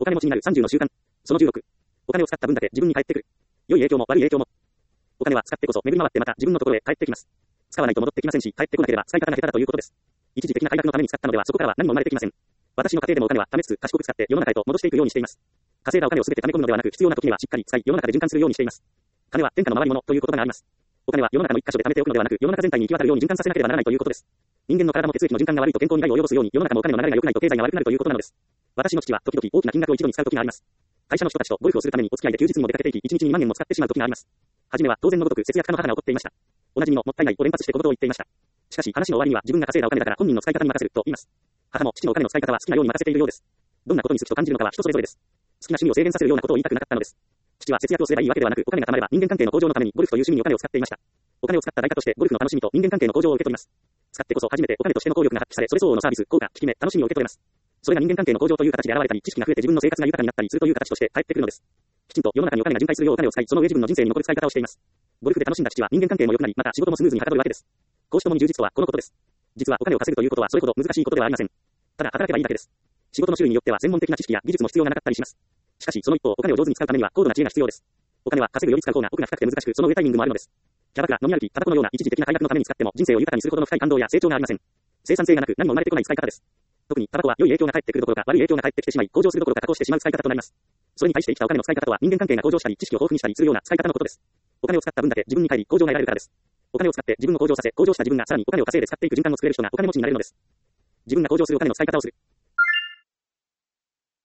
お金持ちになる30の習慣。その16。お金を使った分だけ自分に返ってくる。良い影響も悪い影響も。お金は使ってこそ巡り回ってまた自分のところへ帰ってきます。使わないと戻ってきませんし、帰ってこなければ使い方が下手だということです。一時的な快楽のために使ったのではそこからは何も生まれてきません。私の家庭でもお金は貯めつつ賢く使って世の中へと戻していくようにしています。稼いだお金をすべて貯め込むのではなく必要な時にはしっかり使い世の中で循環するようにしています。金は天下の回り物という言葉があります。お金は世の中の一箇所で貯めておくのではなく世の中全体に行き渡るように循環させなければならないということです。人間の体も血液の循環が悪いと健康に害を及ぼすように世の中もお金の流れが良くないと経済が悪くなるということなのです。私の父は時々大きな金額を一度に使う時があります。会社の人たちとゴルフをするためにお付き合いで休日にも出かけていき、1日に万円も使ってしまう時があります。はじめは当然のごとく節約家の母が怒っていました。おなじみのもったいないを連発して小言を言っていました。しかし話の終わりには自分が稼いだお金だから本人の使い方に任せると言います。母も父のお金の使い方は好きなように任せているようです。どんなことに好きと感じるのかは人それぞれです。好きな趣味を制限させるようなことを言いたくなかったのです。父は節約をすればいいわけではなく、お金が貯まれば人間関係の向上のためにゴルフという趣味にお金を使っていました。お金を使った代価としてゴルフの楽しみと人間関係の向上を受け取ります。使ってこそ初めてお金としての効力が発揮され、それ相応のサービス、効果、効き目、楽しみを受け取れます。それが人間関係の向上という形で現れたり、知識が増えて自分の生活が豊かになったりするという形として返ってくるのです。きちんと世の中にお金が巡回するようお金を使い、その上自分の人生に残る使い方をしています。ゴルフで楽しんだ父は人間関係も良くなり、また仕事もスムーズにはかどるわけです。こうしともに充実とはこのことです。実はお金を稼ぐということはそれほど難しいことではありません。ただ働けばいいだけです。仕事の種類によっては専門的な知識や技術も必要がなかったりします。しかしその一方、お金を上手に使うためには高度な知恵が必要です。お金は稼ぐより使う方が奥が深くて難しく、その上タイミングもあるのです。キャバクラ、飲み歩き、タバコのような一時的な快楽のために使っても人生を豊かにするほどの深い感動や成長がありません。生産性がなく何も生まれてこない使い方です。特にタバコは良い影響が返ってくるどころか悪い影響が返ってきてしまい、向上するどころか下降してしまう使い方となります。それに対して生きたお金の使い方とは人間関係が向上したり知識を豊富にしたりするような使い方のことです。お金を使った分だけ自分に返り向上が得られるからです。お金を使って自分を向上させ、向上した自分がさらにお金を稼いで使っていく循環を作れる人がお金持ちになれるのです。自分が向上するお金の使い方をする。